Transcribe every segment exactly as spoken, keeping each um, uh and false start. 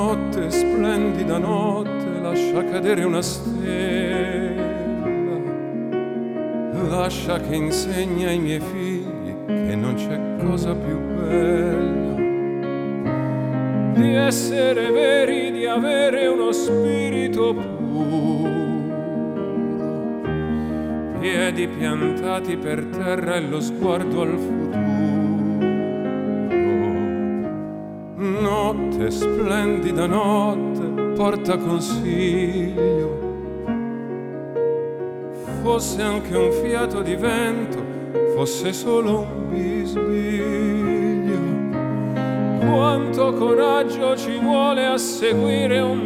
Notte, splendida notte, lascia cadere una stella, lascia che insegni ai miei figli che non c'è cosa più bella di essere veri, di avere uno spirito puro, piedi piantati per terra e lo sguardo al futuro. Notte, splendida notte, porta consiglio, fosse anche un fiato di vento, fosse solo un bisbiglio. Quanto coraggio ci vuole a seguire un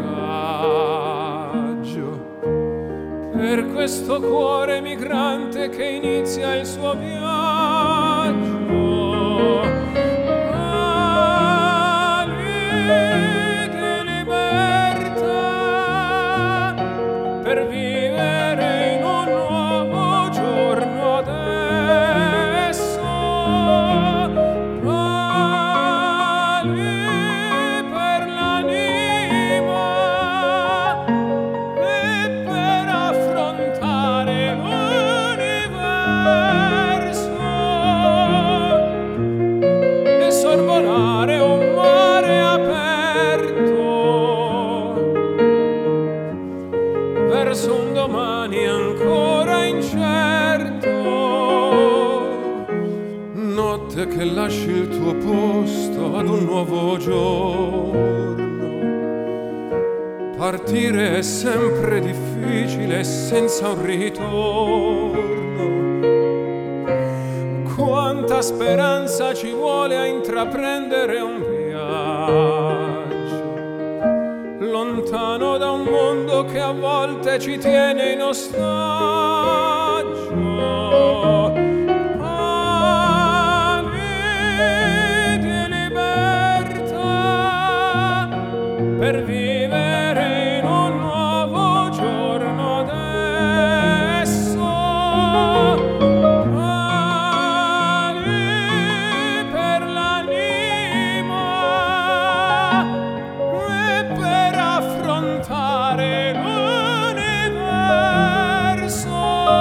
miraggio, per questo cuore migrante che inizia il suo viaggio. Ali di libertà, per vivere in un nuovo giorno adesso. Ali per l'anima e per affrontare l'universo e sorvolare un mare aperto verso un domani ancora incerto. Notte che lasci il tuo posto ad un nuovo giorno. Partire è sempre difficile e senza un ritorno. Quanta speranza ci vuole a intraprendere un viaggio lontano da un mondo che a volte ci tiene in ostaggio. Ali di libertà, per vivere in un nuovo giorno adesso. Ali per l'anima e per affrontare l'universo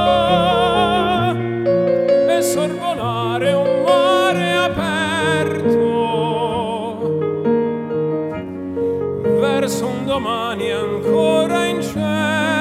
e sorvolare un mare aperto verso un domani ancora incerto.